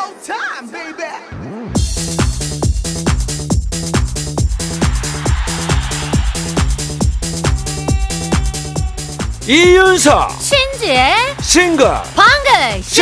showtime, baby. 이윤석 신지의 싱글 방글쇼.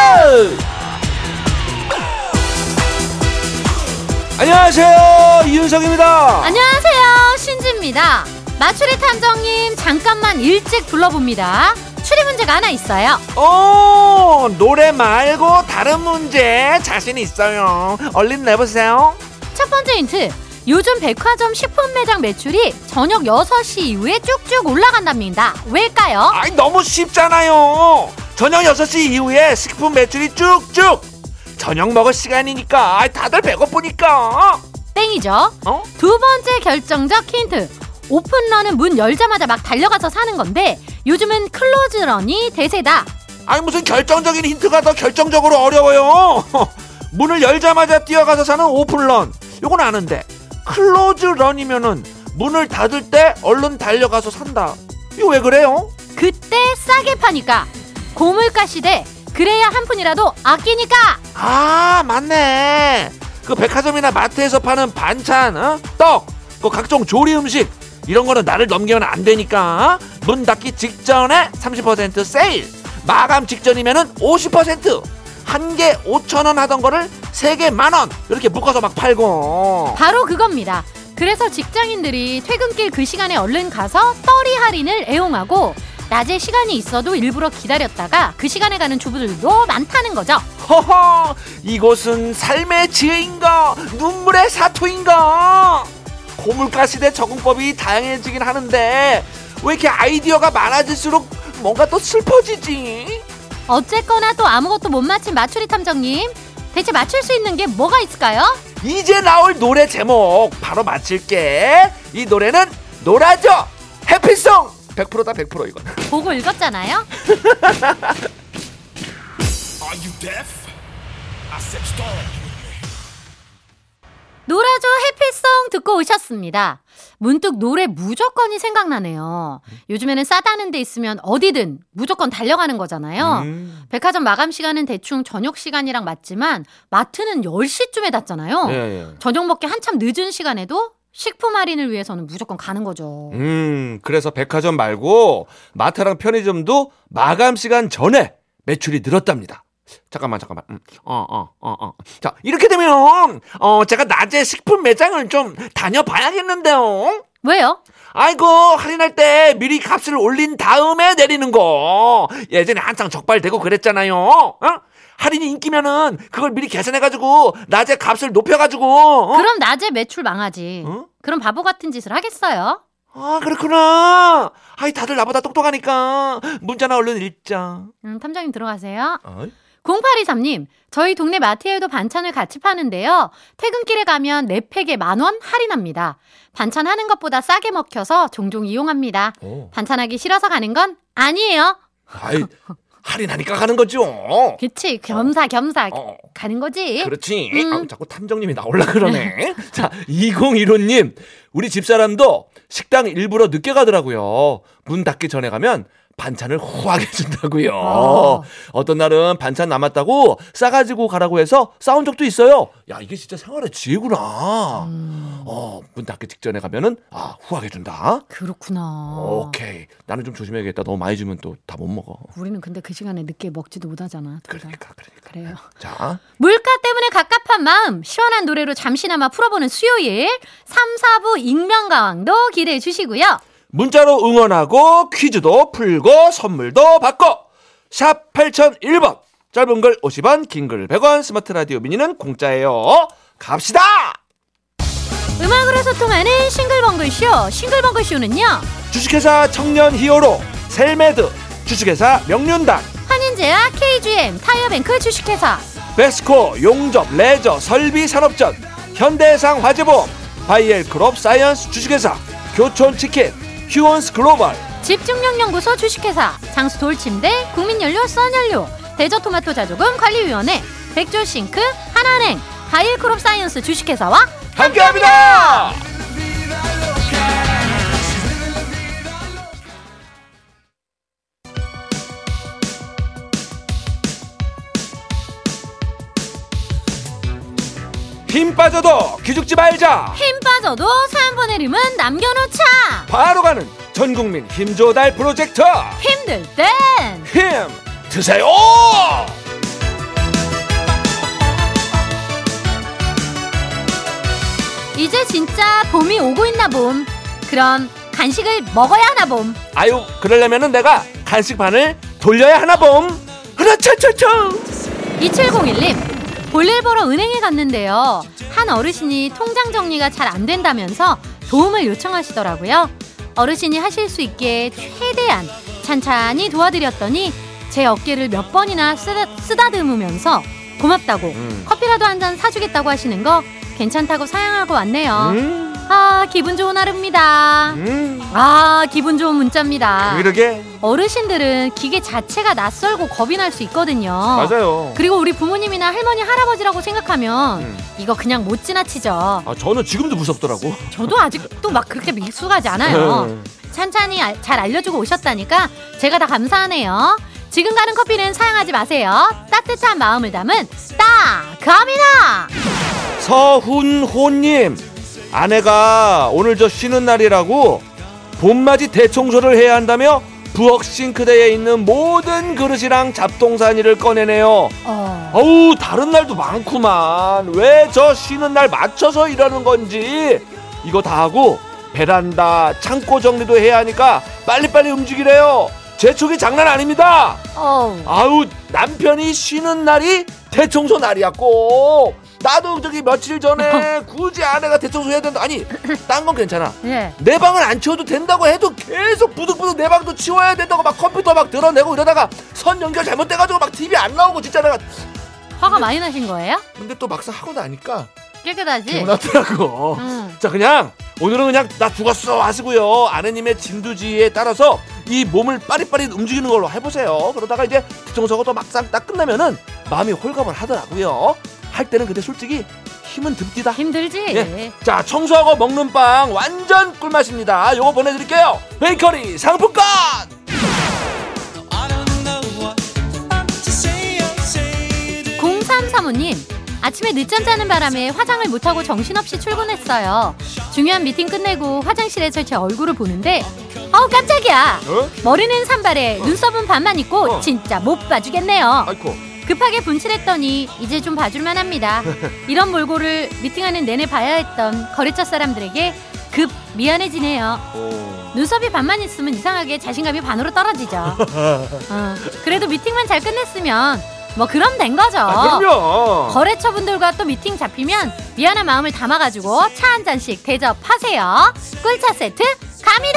안녕하세요, 이윤석입니다. 안녕하세요, 신지입니다. 맞추리 탐정님 잠깐만 일찍 불러봅니다. 추리 문제가 하나 있어요. 노래 말고 다른 문제 자신 있어요. 얼른 내보세요. 첫 번째 힌트, 요즘 백화점 식품 매장 매출이 저녁 6시 이후에 쭉쭉 올라간답니다. 왜일까요? 아이, 너무 쉽잖아요. 저녁 6시 이후에 식품 매출이 쭉쭉. 저녁 먹을 시간이니까 다들 배고프니까. 땡이죠. 두 번째 결정적 힌트, 오픈런은 문 열자마자 막 달려가서 사는 건데 요즘은 클로즈런이 대세다. 아니, 무슨 결정적인 힌트가 더 결정적으로 어려워요. 문을 열자마자 뛰어가서 사는 오픈런, 요건 아는데 클로즈런이면은 문을 닫을 때 얼른 달려가서 산다. 이거 왜 그래요? 그때 싸게 파니까. 고물가 시대, 그래야 한 푼이라도 아끼니까. 아, 맞네. 그 백화점이나 마트에서 파는 반찬, 떡, 그 각종 조리 음식, 이런 거는 나를 넘기면 안 되니까 문 닫기 직전에 30% 세일, 마감 직전이면은 50%, 한 개 5,000원 하던 거를 3개 10,000원 이렇게 묶어서 막 팔고. 바로 그겁니다. 그래서 직장인들이 퇴근길 그 시간에 얼른 가서 떨이 할인을 애용하고, 낮에 시간이 있어도 일부러 기다렸다가 그 시간에 가는 주부들도 많다는 거죠. 허허, 이곳은 삶의 지혜인가 눈물의 사투인가. 고물가 시대 적응법이 다양해지긴 하는데 왜 이렇게 아이디어가 많아질수록 뭔가 또 슬퍼지지? 어쨌거나 또 아무것도 못 맞힌 맞추리 탐정님, 대체 맞출 수 있는 게 뭐가 있을까요? 이제 나올 노래 제목 바로 맞힐게. 이 노래는 놀아줘, 해피송. 100%다, 100% 이건. 보고 읽었잖아요. 놀아줘 해피송 듣고 오셨습니다. 문득 노래 무조건이 생각나네요. 요즘에는 싸다는 데 있으면 어디든 무조건 달려가는 거잖아요. 백화점 마감 시간은 대충 저녁 시간이랑 맞지만 마트는 10시쯤에 닫잖아요. 예. 저녁 먹기 한참 늦은 시간에도 식품 할인을 위해서는 무조건 가는 거죠. 그래서 백화점 말고 마트랑 편의점도 마감 시간 전에 매출이 늘었답니다. 잠깐만. 자, 이렇게 되면 제가 낮에 식품 매장을 좀 다녀봐야겠는데요. 왜요? 아이고, 할인할 때 미리 값을 올린 다음에 내리는 거 예전에 한창 적발되고 그랬잖아요. 할인이 인기면은 그걸 미리 계산해가지고 낮에 값을 높여가지고. 그럼 낮에 매출 망하지. 그럼 바보 같은 짓을 하겠어요? 아, 그렇구나. 아이, 다들 나보다 똑똑하니까 문자나 얼른 읽자. 탐정님 들어가세요. 0823님, 저희 동네 마트에도 반찬을 같이 파는데요. 퇴근길에 가면 4팩에 10,000원 할인합니다. 반찬 하는 것보다 싸게 먹혀서 종종 이용합니다. 반찬하기 싫어서 가는 건 아니에요. 아이, 할인하니까 가는 거죠. 그치, 겸사겸사 가는 거지. 그렇지. 자꾸 탐정님이 나올라 그러네. 자, 2015님, 우리 집사람도 식당 일부러 늦게 가더라고요. 문 닫기 전에 가면 반찬을 후하게 준다고요. 어떤 날은 반찬 남았다고 싸가지고 가라고 해서 싸운 적도 있어요. 야, 이게 진짜 생활의 지혜구나. 문 닫기 직전에 가면은 후하게 준다. 그렇구나. 오케이. 나는 좀 조심해야겠다. 너무 많이 주면 또 다 못 먹어. 우리는 근데 그 시간에 늦게 먹지도 못하잖아. 그러니까. 그래요. 자, 물가 때문에 갑갑한 마음 시원한 노래로 잠시나마 풀어보는 수요일 3, 4부 익명가왕도 기대해 주시고요. 문자로 응원하고 퀴즈도 풀고 선물도 받고 샵 8001번, 짧은 글 50원, 긴 글 100원, 스마트 라디오 미니는 공짜예요. 갑시다. 음악으로 소통하는 싱글벙글쇼. 싱글벙글쇼는요, 주식회사 청년 히어로 셀메드, 주식회사 명륜당, 한인제와 KGM 타이어뱅크 주식회사, 베스코 용접 레저 설비 산업전, 현대해상 화재보험, 바이엘크롭 사이언스 주식회사, 교촌치킨, 휴원스 글로벌, 집중력연구소 주식회사, 장수 돌침대, 국민연료 써연료, 대저토마토 자조금 관리위원회, 백조싱크, 하나은행, 바이엘크롭 사이언스 주식회사와 함께합니다. 힘 빠져도 기죽지 말자. 힘 빠져도 사연 보내림은 남겨놓자. 바로 가는 전국민 힘조달 프로젝트. 힘들 땐 힘 드세요. 이제 진짜 봄이 오고 있나 봄. 그럼 간식을 먹어야 하나 봄. 아유, 그러려면은 내가 간식 반을 돌려야 하나 봄. 흐라차차차. 2701님, 볼일 보러 은행에 갔는데요. 한 어르신이 통장 정리가 잘 안 된다면서 도움을 요청하시더라고요. 어르신이 하실 수 있게 최대한 찬찬히 도와드렸더니 제 어깨를 몇 번이나 쓰다듬으면서 고맙다고 커피라도 한 잔 사주겠다고 하시는 거 괜찮다고 사양하고 왔네요. 아, 기분 좋은 하루입니다. 아, 기분 좋은 문자입니다. 이러게. 어르신들은 기계 자체가 낯설고 겁이 날 수 있거든요. 맞아요. 그리고 우리 부모님이나 할머니, 할아버지라고 생각하면 이거 그냥 못 지나치죠. 아, 저는 지금도 무섭더라고. 저도 아직도 막 그렇게 익숙하지 않아요. 찬찬히 잘 알려주고 오셨다니까 제가 다 감사하네요. 지금 가는 커피는 사양하지 마세요. 따뜻한 마음을 담은 따갑니다. 서훈호님, 아내가 오늘 저 쉬는 날이라고 봄맞이 대청소를 해야 한다며 부엌 싱크대에 있는 모든 그릇이랑 잡동사니를 꺼내네요. 어우, 다른 날도 많구만. 왜 저 쉬는 날 맞춰서 이러는 건지. 이거 다 하고 베란다, 창고 정리도 해야 하니까 빨리빨리 움직이래요. 재촉이 장난 아닙니다. 아우, 남편이 쉬는 날이 대청소 날이야 꼭. 나도 저기 며칠 전에 굳이 아내가 대청소 해야 된다. 아니, 딴 건 괜찮아. 네. 내 방을 안 치워도 된다고 해도 계속 부득부득 내 방도 치워야 된다고 막 컴퓨터 막 드러내고 이러다가 선 연결 잘못돼가지고 막 TV 안 나오고 진짜 내가 화가 많이 나신 거예요? 근데 또 막상 하고 나니까 깨끗하지? 개운하더라고. 자, 그냥 오늘은 그냥 나 죽었어 하시고요. 아내님의 진두지휘에 따라서 이 몸을 빠릿빠릿 움직이는 걸로 해보세요. 그러다가 이제 대청소가 또 막상 딱 끝나면은 마음이 홀가분 하더라고요. 할 때는 근데 솔직히 힘은 듭디다. 힘들지. 예. 자, 청소하고 먹는 빵 완전 꿀맛입니다. 요거 보내드릴게요. 베이커리 상품권. 0335님, 아침에 늦잠 자는 바람에 화장을 못하고 정신없이 출근했어요. 중요한 미팅 끝내고 화장실에서 제 얼굴을 보는데 어우, 깜짝이야. 머리는 산발에 눈썹은 반만 있고 진짜 못 봐주겠네요. 아이고. 급하게 분칠했더니 이제 좀 봐줄만 합니다. 이런 몰골을 미팅하는 내내 봐야 했던 거래처 사람들에게 급 미안해지네요. 눈썹이 반만 있으면 이상하게 자신감이 반으로 떨어지죠. 그래도 미팅만 잘 끝냈으면 뭐 그럼 된 거죠. 그럼요. 거래처 분들과 또 미팅 잡히면 미안한 마음을 담아가지고 차 한 잔씩 대접하세요. 꿀차 세트 갑니다.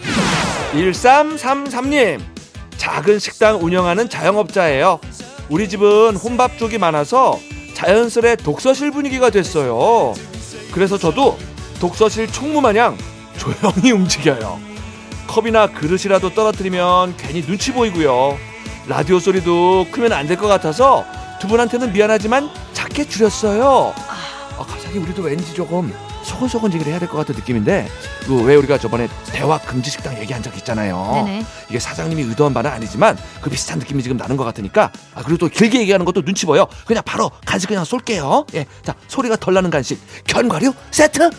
1333님, 작은 식당 운영하는 자영업자예요. 우리 집은 혼밥 쪽이 많아서 자연스레 독서실 분위기가 됐어요. 그래서 저도 독서실 총무마냥 조용히 움직여요. 컵이나 그릇이라도 떨어뜨리면 괜히 눈치 보이고요. 라디오 소리도 크면 안 될 것 같아서 두 분한테는 미안하지만 작게 줄였어요. 갑자기 우리도 왠지 조금 소곤소곤 얘기를 해야 될 것 같은 느낌인데, 왜 우리가 저번에 대화 금지 식당 얘기한 적 있잖아요. 네네. 이게 사장님이 의도한 바는 아니지만 그 비슷한 느낌이 지금 나는 것 같으니까 그리고 또 길게 얘기하는 것도 눈치 보여. 그냥 바로 간식 그냥 쏠게요. 예, 자, 소리가 덜 나는 간식 견과류 세트.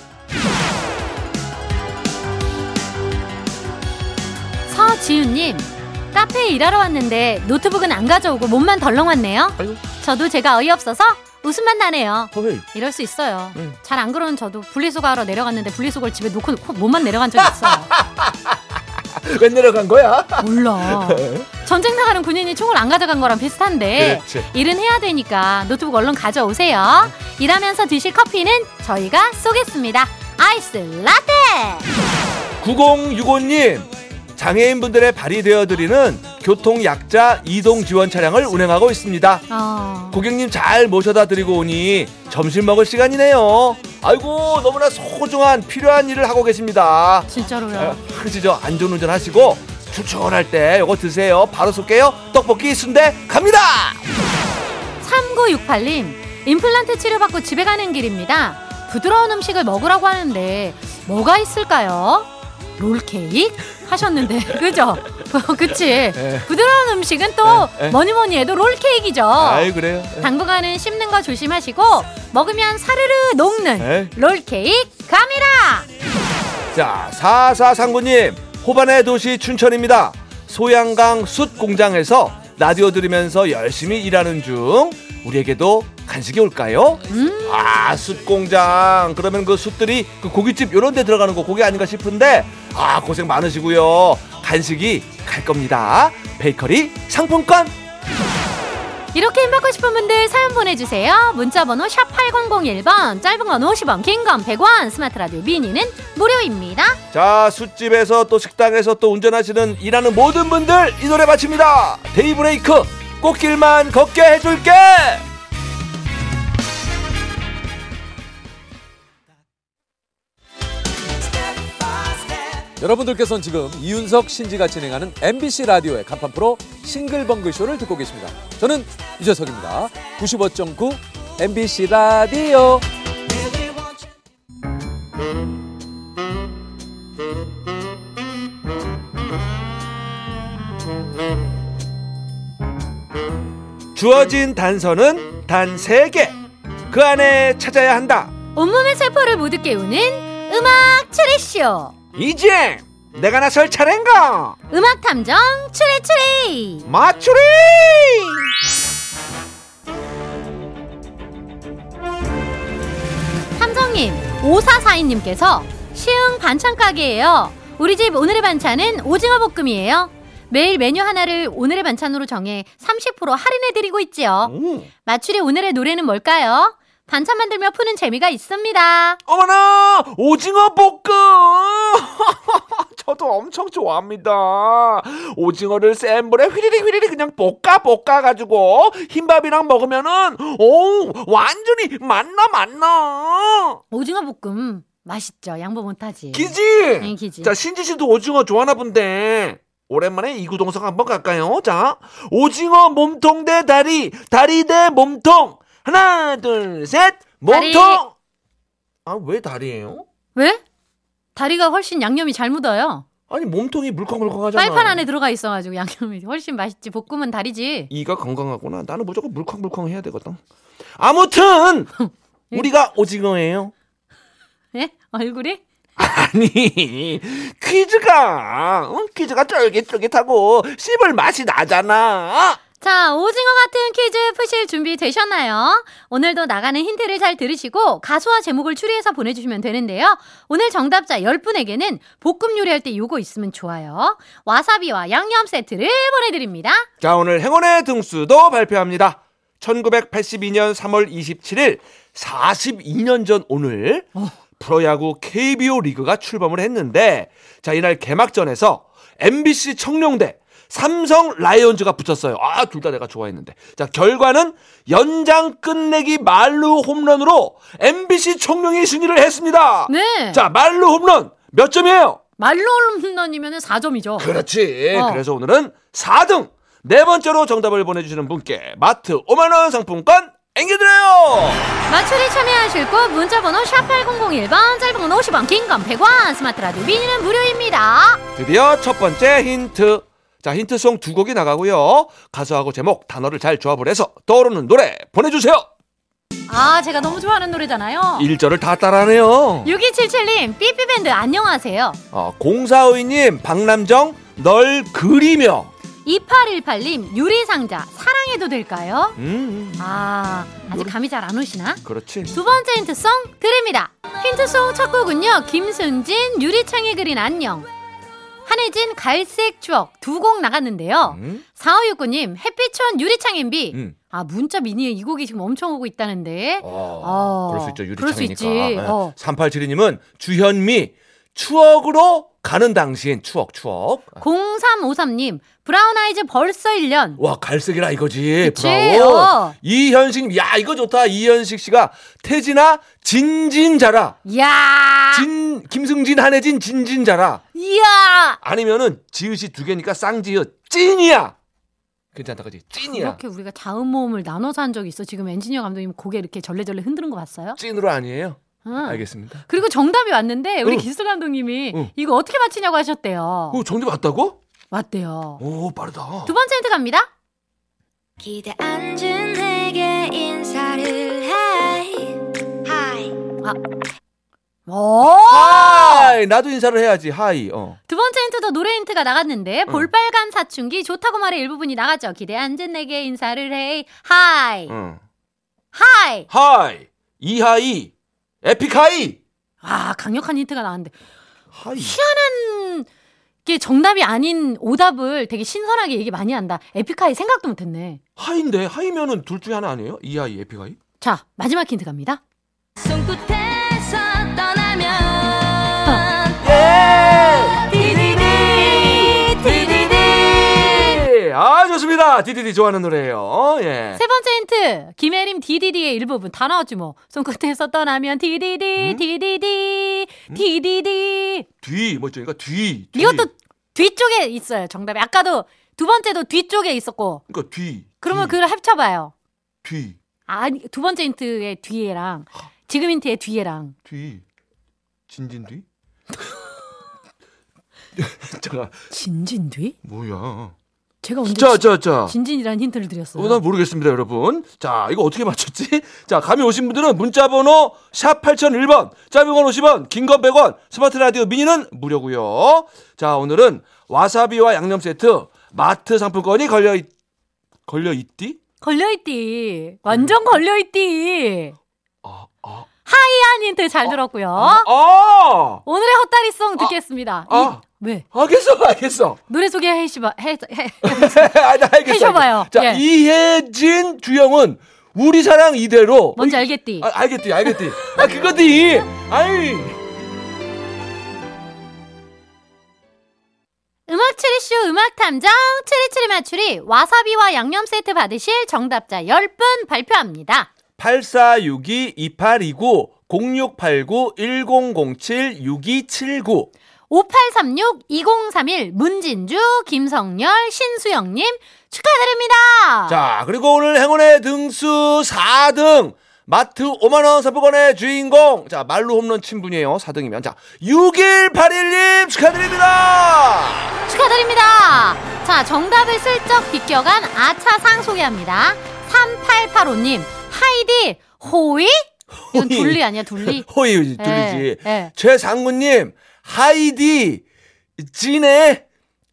서지윤님, 카페에 일하러 왔는데 노트북은 안 가져오고 몸만 덜렁 왔네요. 아이고. 저도 제가 어이없어서 웃음만 나네요. 왜? 이럴 수 있어요. 잘 안 그러는 저도 분리수거하러 내려갔는데 분리수거를 집에 놓고 몸만 내려간 적이 있어요. 왜 내려간 거야? 몰라. 전쟁 나가는 군인이 총을 안 가져간 거랑 비슷한데 그렇지. 일은 해야 되니까 노트북 얼른 가져오세요. 일하면서 드실 커피는 저희가 쏘겠습니다. 아이스 라떼. 9065님, 장애인분들의 발이 되어드리는 교통약자 이동 지원 차량을 운행하고 있습니다. 고객님 잘 모셔다 드리고 오니 점심 먹을 시간이네요. 아이고, 너무나 소중한 필요한 일을 하고 계십니다. 진짜로요. 그죠? 안전운전 하시고 출출할 때 이거 드세요. 바로 쏠게요. 떡볶이 순대 갑니다. 3968님, 임플란트 치료받고 집에 가는 길입니다. 부드러운 음식을 먹으라고 하는데 뭐가 있을까요? 롤케이크 하셨는데 그죠? 그치? 네. 부드러운 음식은 또 뭐니 해도 롤케이크죠. 아이 그래요. 당분간은 씹는 거 조심하시고 먹으면 사르르 녹는 롤케이크 갑니다. 자, 4439님 호반의 도시 춘천입니다. 소양강 숯 공장에서 라디오 들으면서 열심히 일하는 중. 우리에게도 간식이 올까요? 아, 숯 공장. 그러면 그 숯들이 그 고깃집 이런 데 들어가는 거 고기 아닌가 싶은데 아, 고생 많으시고요. 간식이 갈 겁니다. 베이커리 상품권. 이렇게 힘받고 싶은 분들 사연 보내주세요. 문자번호 샵 8001번, 짧은 건 50원, 긴 건 100원, 스마트 라디오 미니는 무료입니다. 자, 숯집에서 또 식당에서 또 운전하시는 일하는 모든 분들 이 노래 바칩니다. 데이브레이크 꽃길만 걷게 해줄게. 여러분들께서는 지금 이윤석 신지가 진행하는 MBC 라디오의 간판 프로 싱글벙글 쇼를 듣고 계십니다. 저는 유재석입니다. 95.9 MBC 라디오. 주어진 단서는 단 3개. 그 안에 찾아야 한다. 온몸의 세포를 모두 깨우는 음악 추리쇼. 이제 내가 나설 차례인가? 음악 탐정 추리. 맞추리. 탐정님, 5442님께서 시흥 반찬 가게예요. 우리 집 오늘의 반찬은 오징어 볶음이에요. 매일 메뉴 하나를 오늘의 반찬으로 정해 30% 할인해드리고 있지요. 맞추리 오늘의 노래는 뭘까요? 반찬 만들며 푸는 재미가 있습니다. 어머나, 오징어 볶음. 저도 엄청 좋아합니다. 오징어를 센 불에 휘리릭 그냥 볶아가지고 흰밥이랑 먹으면은 완전히 맛나. 오징어 볶음 맛있죠. 양보 못하지. 기지. 네, 기지. 자, 신지 씨도 오징어 좋아하나 본데 오랜만에 이구동성 한번 갈까요? 자, 오징어 몸통 대 다리, 다리 대 몸통. 하나, 둘, 셋, 몸통. 다리. 아, 왜 다리예요? 왜? 다리가 훨씬 양념이 잘 묻어요. 아니, 몸통이 물컹물컹하잖아. 빨판 안에 들어가 있어가지고 양념이 훨씬 맛있지. 볶음은 다리지. 이가 건강하구나. 나는 무조건 물컹물컹 해야 되거든. 아무튼 우리가 오징어예요. 예? 얼굴이? 아니, 퀴즈가 쫄깃쫄깃하고 씹을 맛이 나잖아. 자, 오징어 같은 퀴즈 푸실 준비 되셨나요? 오늘도 나가는 힌트를 잘 들으시고 가수와 제목을 추리해서 보내주시면 되는데요. 오늘 정답자 10분에게는 볶음 요리할 때 요거 있으면 좋아요. 와사비와 양념 세트를 보내드립니다. 자, 오늘 행운의 등수도 발표합니다. 1982년 3월 27일 42년 전 오늘 프로야구 KBO 리그가 출범을 했는데, 자, 이날 개막전에서 MBC 청룡대 삼성 라이온즈가 붙었어요. 아, 둘 다 내가 좋아했는데. 자, 결과는 연장 끝내기 만루 홈런으로 MBC 청룡이 승리를 했습니다. 네. 자, 만루 홈런 몇 점이에요? 만루 홈런이면 4점이죠. 그렇지. 그래서 오늘은 4등. 네 번째로 정답을 보내주시는 분께 마트 5만 원 상품권 앵겨드려요. 맞추리 참여하실 곳 문자번호 샵8001번, 짧은 건 50원, 긴 건 100원, 스마트 라디오 미니는 무료입니다. 드디어 첫 번째 힌트. 자, 힌트송 2곡이 나가고요. 가수하고 제목, 단어를 잘 조합을 해서 떠오르는 노래 보내주세요. 아, 제가 너무 좋아하는 노래잖아요. 1절을 다 따라하네요. 6277님, 삐삐밴드 안녕하세요. 0452님, 박남정 널 그리며. 2818님, 유리상자 사랑해도 될까요? 아직 감이 잘 안 오시나? 그렇지. 두 번째 힌트송 드립니다. 힌트송 첫 곡은요, 김순진, 유리창에 그린 안녕, 한혜진 갈색 추억 두 곡 나갔는데요. 4569님, 햇빛촌 유리창 MB. 문자 미니에 이 곡이 지금 엄청 오고 있다는데. 그럴 수 있죠. 유리창이니까. 그럴 수 있지. 3872님은 주현미 추억으로 가는 당신. 추억. 0353님, 브라운 아이즈 벌써 1년. 와, 갈색이라 이거지. 그치? 브라운. 이현식, 야, 이거 좋다. 이현식 씨가 태진아 진진자라. 야, 김승진, 한혜진 진진자라. 이야. 아니면은 지읒이 두 개니까 쌍지읒 찐이야. 괜찮다, 그지? 찐이야. 이렇게 우리가 자음 모음을 나눠서 한 적이 있어. 지금 엔지니어 감독님 고개 이렇게 절레절레 흔드는 거 봤어요? 찐으로 아니에요? 알겠습니다. 그리고 정답이 왔는데 우리 응. 기술 감독님이 응. 이거 어떻게 맞히냐고 하셨대요. 정답 맞다고? 맞대요. 오, 빠르다. 두 번째 힌트 갑니다. 기대 앉은 내게 인사를 해. 하이. 하이, 나도 인사를 해야지. 하이. 두 번째 힌트도 노래 힌트가 나갔는데 볼빨간 사춘기 좋다고 말해 일부분이 나갔죠. 기대 앉은 내게 인사를 해. 하이. 하이. 하이. 이하이. 에픽하이. 강력한 힌트가 나왔는데 하이. 희한한 게 정답이 아닌 오답을 되게 신선하게 얘기 많이 한다. 에픽하이 생각도 못했네. 하이인데 하이면은 둘 중에 하나 아니에요? 이하이, 에픽하이? 자, 마지막 힌트 갑니다. 손끝에서 떠나면 디디디. 좋습니다. 디디디 좋아하는 노래예요. 예. 세 번째 힌트. 김혜림 디디디의 일부분 다 나왔지 뭐. 손끝에서 떠나면 디디디 디디디 디디디. 뒤 뭐죠? 그러니까 뒤. 이것도 뒤쪽에 있어요. 정답이. 아까도 두 번째도 뒤쪽에 있었고. 그러니까 뒤. 그러면 그걸 합쳐봐요. 뒤. 아니, 두 번째 힌트의 뒤에랑 지금 힌트의 뒤에랑. 뒤. 진진 뒤? 잠깐. 진진 뒤? 뭐야? 제가 언제 자. 진진이라는 힌트를 드렸어요. 난 모르겠습니다, 여러분. 자, 이거 어떻게 맞췄지? 자, 감이 오신 분들은 문자번호 샵 8001번, 짧은 건 50원, 긴 건 100원, 스마트 라디오 미니는 무료고요. 자, 오늘은 와사비와 양념 세트 마트 상품권이 걸려있디? 걸려있디. 완전 걸려있디. 하이한 힌트 잘 들었고요. 오늘의 헛다리송 듣겠습니다. 왜? 알겠어. 노래 소개 알겠어. 해줘봐요. 자, 예. 이혜진 주영은 우리 사랑 이대로. 뭔지 알겠디? 알겠디. 그거디. 아이. 음악 추리쇼 음악 탐정 추리추리 맞추리 와사비와 양념 세트 받으실 정답자 10분 발표합니다. 8462-2829-0689-1007-6279 5836-2031 문진주 김성열 신수영님 축하드립니다. 자, 그리고 오늘 행운의 등수 4등 마트 5만원 상품권의 주인공, 자, 말로 홈런 친 분이에요. 4등이면. 자, 6181님 축하드립니다. 자, 정답을 슬쩍 비껴간 아차상 소개합니다. 3885님 하이디 호이? 이건 둘리 아니야 둘리? 호이 둘리지. 네. 최상무님 하이디 진해.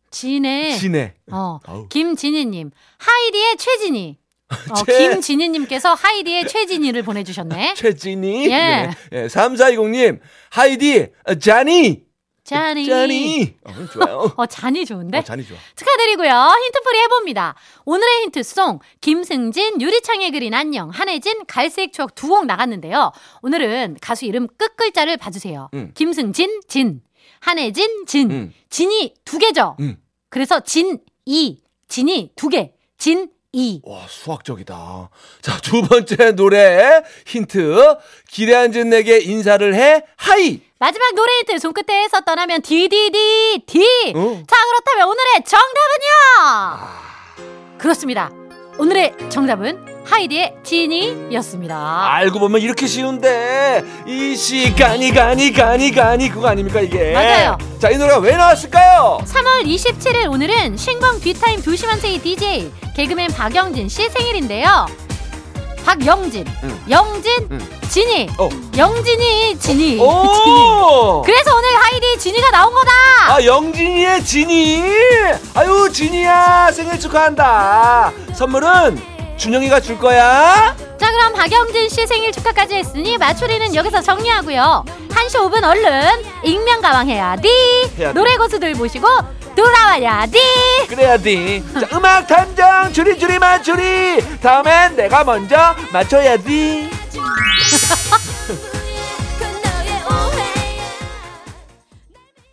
김진희님 하이디의 최진희. 김진희님께서 하이디의 최진희를 보내주셨네. 최진희. 예. 네. 3420님 하이디 자니. 좋아요. 잔이 좋은데? 잔이 좋아. 축하드리고요. 힌트풀이 해봅니다. 오늘의 힌트송 김승진 유리창에 그린 안녕 한혜진 갈색 추억 두 곡 나갔는데요. 오늘은 가수 이름 끝글자를 봐주세요. 김승진 진 한혜진 진 진이 두 개죠. 그래서 진이 진이 두 개 진이. 와, 수학적이다. 자, 두 번째 노래 힌트. 기대 앉은 내게 인사를 해 하이. 마지막 노래 힌트 손끝에서 떠나면 디디디 디. 자, 그렇다면 오늘의 정답은요. 그렇습니다. 오늘의 정답은 하이디의 진이였습니다. 알고 보면 이렇게 쉬운데 이 시간이 그거 아닙니까 이게? 맞아요. 자, 이 노래가 왜 나왔을까요? 3월 27일 오늘은 신광 뒷타임 2시만 세이 DJ 개그맨 박영진 씨 생일인데요. 박영진, 영진, 진이, 영진이, 진이. 그래서 오늘 하이디 진이가 나온 거다. 영진이의 진이. 아유, 진이야 생일 축하한다. 선물은 준영이가 줄 거야. 자, 그럼 박영진 씨 생일 축하까지 했으니 맞추리는 여기서 정리하고요. 1시 5분 얼른 익명 가방 해야지. 노래 고수들 모시고 돌아와야지. 그래야지. 자, 음악 탐정 주리 맞추리. 다음엔 내가 먼저 맞춰야지.